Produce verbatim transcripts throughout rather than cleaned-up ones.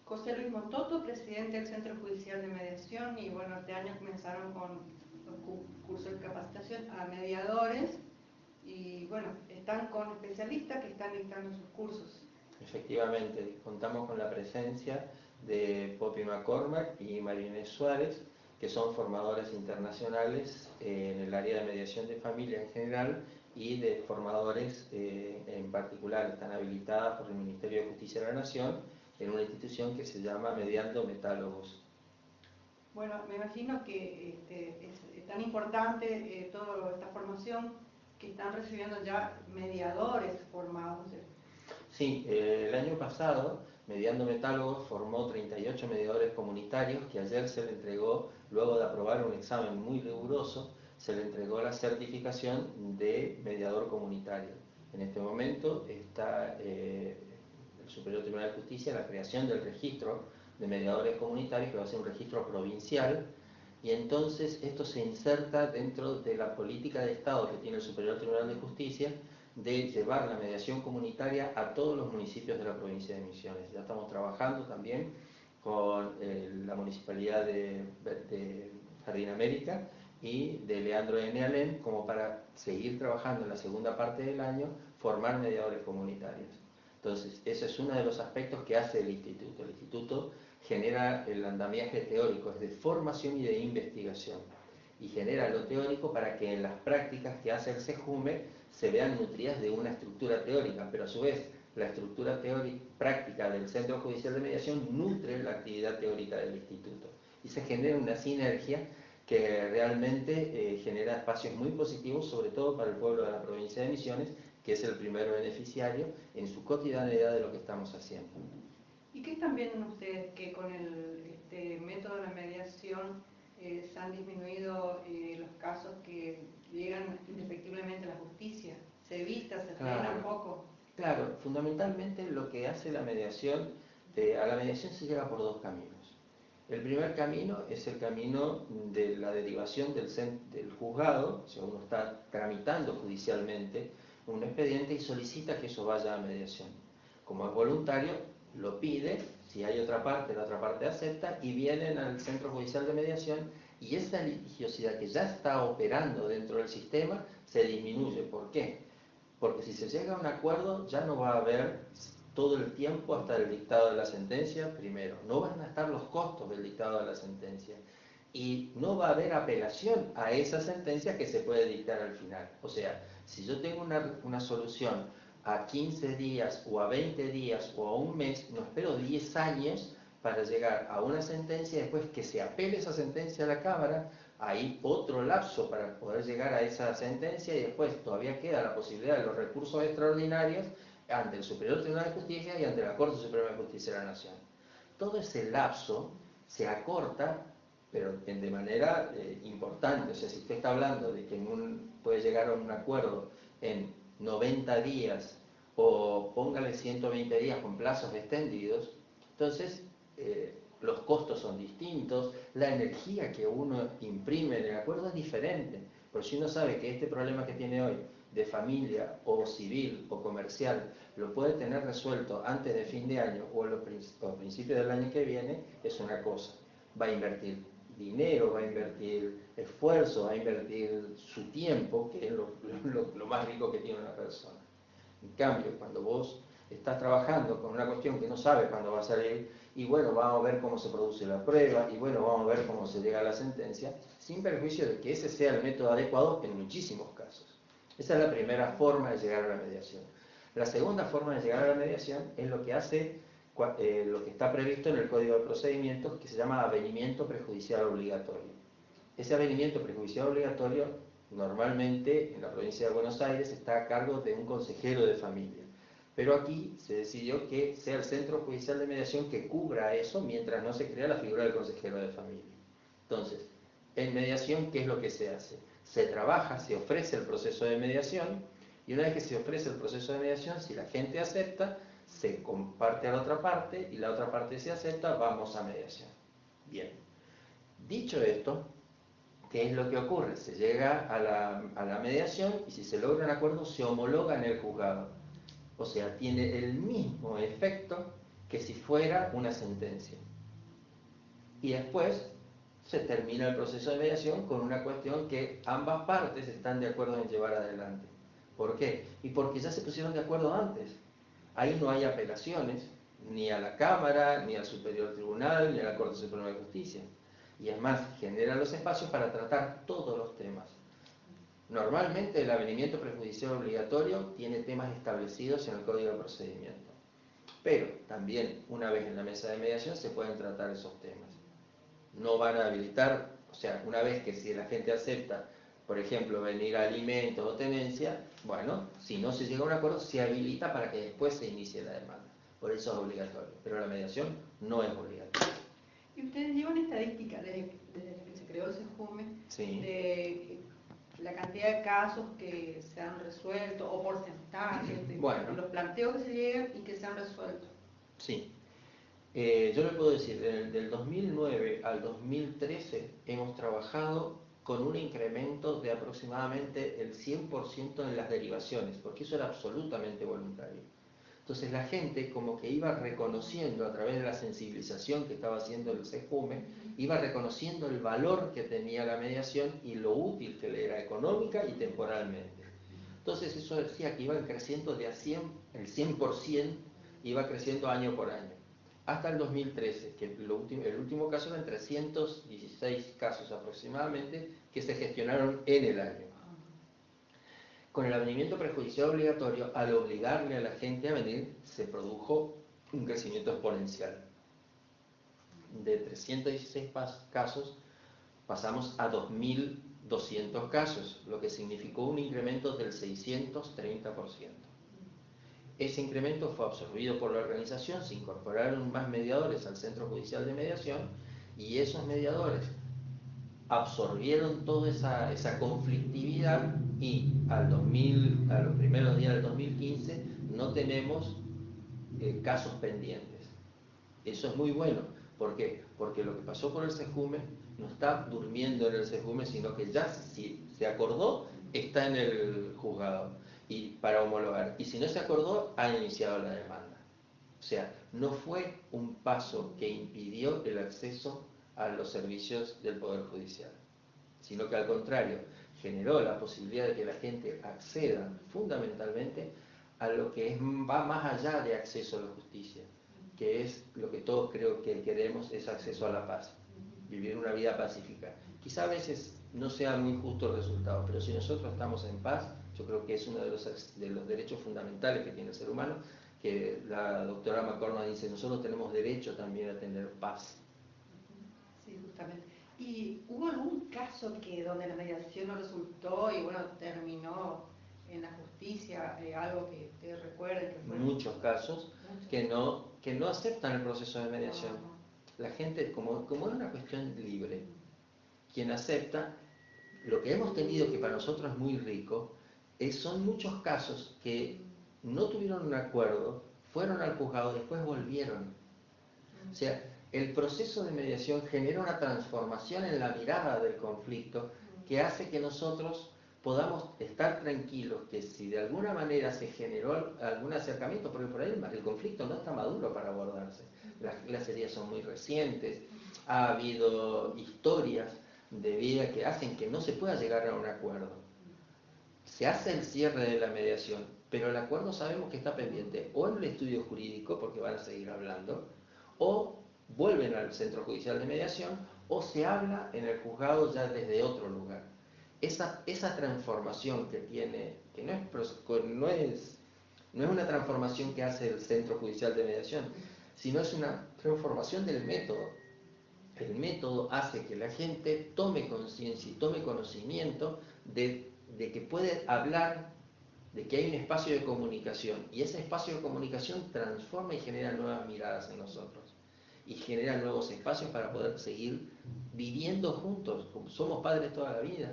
José Luis Mototo, presidente del Centro Judicial de Mediación, y bueno, este año comenzaron con los cursos de capacitación a mediadores y bueno, están con especialistas que están dictando sus cursos. Efectivamente, contamos con la presencia de Poppy McCormack y María Inés Suárez, que son formadores internacionales eh, en el área de mediación de familia en general y de formadores eh, en particular. Están habilitadas por el Ministerio de Justicia de la Nación en una institución que se llama Mediando Metálogos. Bueno, me imagino que este, es tan importante eh, toda esta formación que están recibiendo ya mediadores formados. Sí, eh, el año pasado Mediando Metálogos formó treinta y ocho mediadores comunitarios que ayer se le entregó, luego de aprobar un examen muy riguroso, se le entregó la certificación de mediador comunitario. En este momento está eh, el Superior Tribunal de Justicia en la creación del registro de mediadores comunitarios, que va a ser un registro provincial, y entonces esto se inserta dentro de la política de Estado que tiene el Superior Tribunal de Justicia de llevar la mediación comunitaria a todos los municipios de la provincia de Misiones. Ya estamos trabajando también con eh, la Municipalidad de, de Jardín América y de Leandro N. Alem, como para seguir trabajando en la segunda parte del año, formar mediadores comunitarios. Entonces, ese es uno de los aspectos que hace el Instituto. El Instituto genera el andamiaje teórico, es de formación y de investigación, y genera lo teórico para que en las prácticas que hace el SEJUME se vean nutridas de una estructura teórica, pero a su vez la estructura teórica práctica del Centro Judicial de Mediación nutre la actividad teórica del Instituto, y se genera una sinergia que realmente eh, genera espacios muy positivos, sobre todo para el pueblo de la provincia de Misiones, que es el primer beneficiario en su cotidianidad de lo que estamos haciendo. ¿Y qué están viendo ustedes que con el este, método de la mediación eh, se han disminuido eh, los casos que llegan indefectiblemente a la justicia? ¿Se evita, se frena Claro. un poco? Claro, fundamentalmente lo que hace la mediación, eh, a la mediación se llega por dos caminos. El primer camino es el camino de la derivación del, del juzgado, o sea, uno está tramitando judicialmente un expediente y solicita que eso vaya a mediación. Como es voluntario, lo pide, si hay otra parte, la otra parte acepta, y vienen al Centro Judicial de Mediación, y esa litigiosidad que ya está operando dentro del sistema se disminuye. ¿Por qué? Porque si se llega a un acuerdo ya no va a haber todo el tiempo hasta el dictado de la sentencia, primero. No van a estar los costos del dictado de la sentencia. Y no va a haber apelación a esa sentencia que se puede dictar al final. O sea, si yo tengo una, una solución a quince días o a veinte días o a un mes, no espero diez años para llegar a una sentencia y después que se apele esa sentencia a la Cámara. Hay otro lapso para poder llegar a esa sentencia y después todavía queda la posibilidad de los recursos extraordinarios ante el Superior Tribunal de Justicia y ante la Corte Suprema de Justicia de la Nación. Todo ese lapso se acorta, pero de manera eh, importante. O sea, si usted está hablando de que en un, puede llegar a un acuerdo en noventa días o póngale ciento veinte días con plazos extendidos, entonces eh, los costos son distintos, la energía que uno imprime en el acuerdo es diferente. Porque si uno sabe que este problema que tiene hoy de familia o civil o comercial lo puede tener resuelto antes de fin de año o a los principios del año que viene, es una cosa. Va a invertir dinero, va a invertir esfuerzo, va a invertir su tiempo, que es lo, lo, lo más rico que tiene una persona. En cambio, cuando vos estás trabajando con una cuestión que no sabes cuándo va a salir, y bueno, vamos a ver cómo se produce la prueba, y bueno, vamos a ver cómo se llega a la sentencia, sin perjuicio de que ese sea el método adecuado en muchísimos casos. Esa es la primera forma de llegar a la mediación. La segunda forma de llegar a la mediación es lo que hace, eh, lo que está previsto en el Código de Procedimientos, que se llama avenimiento prejudicial obligatorio. Ese avenimiento prejudicial obligatorio, normalmente en la provincia de Buenos Aires, está a cargo de un consejero de familia. Pero aquí se decidió que sea el Centro Judicial de Mediación que cubra eso mientras no se crea la figura del consejero de familia. Entonces, en mediación, ¿qué es lo que se hace? Se trabaja, se ofrece el proceso de mediación, y una vez que se ofrece el proceso de mediación, si la gente acepta, se comparte a la otra parte, y la otra parte se acepta, vamos a mediación. Bien. Dicho esto, ¿qué es lo que ocurre? Se llega a la, a la mediación, y si se logra un acuerdo, se homologa en el juzgado. O sea, tiene el mismo efecto que si fuera una sentencia. Y después se termina el proceso de mediación con una cuestión que ambas partes están de acuerdo en llevar adelante. ¿Por qué? Y porque ya se pusieron de acuerdo antes. Ahí no hay apelaciones, ni a la Cámara, ni al Superior Tribunal, ni a la Corte Suprema de Justicia. Y es más, genera los espacios para tratar todos los temas. Normalmente el avenimiento prejudicial obligatorio tiene temas establecidos en el Código de Procedimiento. Pero también, una vez en la mesa de mediación, se pueden tratar esos temas. No van a habilitar, o sea, una vez que si la gente acepta, por ejemplo, venir a alimentos o tenencia, bueno, si no se llega a un acuerdo, se habilita para que después se inicie la demanda. Por eso es obligatorio, pero la mediación no es obligatoria. ¿Y ustedes llevan estadísticas desde, desde que se creó el SEJUME, Sí. de la cantidad de casos que se han resuelto o porcentajes de, bueno. de los planteos que se llegan y que se han resuelto? Sí. Eh, yo le puedo decir, del, del dos mil nueve al dos mil trece hemos trabajado con un incremento de aproximadamente el cien por ciento en las derivaciones, porque eso era absolutamente voluntario. Entonces la gente como que iba reconociendo a través de la sensibilización que estaba haciendo el SEJUME, iba reconociendo el valor que tenía la mediación y lo útil que le era económica y temporalmente. Entonces eso decía que iban creciendo de a cien, el cien por ciento iba creciendo año por año. Hasta el dos mil trece, que lo último, el último caso eran trescientos dieciséis casos aproximadamente que se gestionaron en el año. Con el avenimiento prejudicial obligatorio, al obligarle a la gente a venir, se produjo un crecimiento exponencial. De trescientos dieciséis casos pasamos a dos mil doscientos casos, lo que significó un incremento del seiscientos treinta por ciento. Ese incremento fue absorbido por la organización, se incorporaron más mediadores al Centro Judicial de Mediación y esos mediadores absorbieron toda esa, esa conflictividad y al dos mil, a los primeros días del dos mil quince no tenemos eh, casos pendientes. Eso es muy bueno. ¿Por qué? Porque lo que pasó por el SEJUME no está durmiendo en el SEJUME, sino que ya si se acordó, está en el juzgado y para homologar. Y si no se acordó, ha iniciado la demanda. O sea, no fue un paso que impidió el acceso a los servicios del Poder Judicial, sino que al contrario, generó la posibilidad de que la gente acceda fundamentalmente a lo que es, va más allá de acceso a la justicia, que es lo que todos creo que queremos, es acceso a la paz, vivir una vida pacífica. Quizá a veces no sea muy justo el resultado, pero si nosotros estamos en paz, yo creo que es uno de los, de los derechos fundamentales que tiene el ser humano, que la doctora McCormack dice, nosotros tenemos derecho también a tener paz. Sí, justamente. ¿Y hubo algún caso que donde la mediación no resultó y bueno, terminó en la justicia, eh, algo que te recuerde? Que fue... Muchos casos que no, que no aceptan el proceso de mediación. No, no. La gente, como, como es una cuestión libre, quien acepta, lo que hemos tenido que para nosotros es muy rico, es, son muchos casos que no tuvieron un acuerdo, fueron al juzgado, después volvieron. O sea, el proceso de mediación genera una transformación en la mirada del conflicto que hace que nosotros podamos estar tranquilos que si de alguna manera se generó algún acercamiento, porque por ahí el conflicto no está maduro para abordarse, las, las heridas son muy recientes, ha habido historias de vida que hacen que no se pueda llegar a un acuerdo. Se hace el cierre de la mediación, pero el acuerdo sabemos que está pendiente o en el estudio jurídico, porque van a seguir hablando, o vuelven al Centro Judicial de Mediación, o se habla en el juzgado ya desde otro lugar. Esa, esa transformación que tiene, que no es, no, es, no es una transformación que hace el Centro Judicial de Mediación, sino es una transformación del método. El método hace que la gente tome conciencia y tome conocimiento de, de que puede hablar, de que hay un espacio de comunicación, y ese espacio de comunicación transforma y genera nuevas miradas en nosotros, y genera nuevos espacios para poder seguir viviendo juntos, como somos padres toda la vida.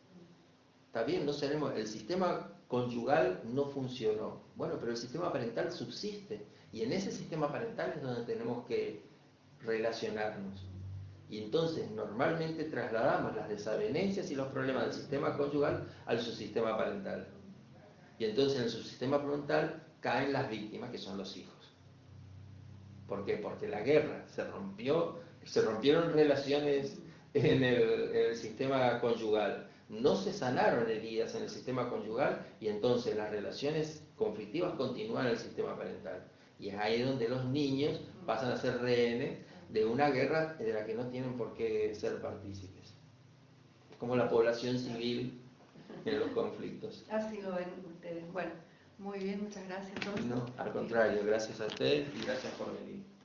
Está bien, no seremos, el sistema conyugal no funcionó, bueno, pero el sistema parental subsiste, y en ese sistema parental es donde tenemos que relacionarnos. Y entonces normalmente trasladamos las desavenencias y los problemas del sistema conyugal al subsistema parental. Y entonces en el subsistema parental caen las víctimas, que son los hijos. ¿Por qué? Porque la guerra se rompió, se rompieron relaciones en el, en el sistema conyugal, no se sanaron heridas en el sistema conyugal y entonces las relaciones conflictivas continúan en el sistema parental. Y es ahí donde los niños pasan a ser rehenes de una guerra de la que no tienen por qué ser partícipes. Es como la población civil en los conflictos. Así lo ven ustedes. Bueno, muy bien, muchas gracias. Entonces. No, al contrario, gracias a usted y gracias por venir.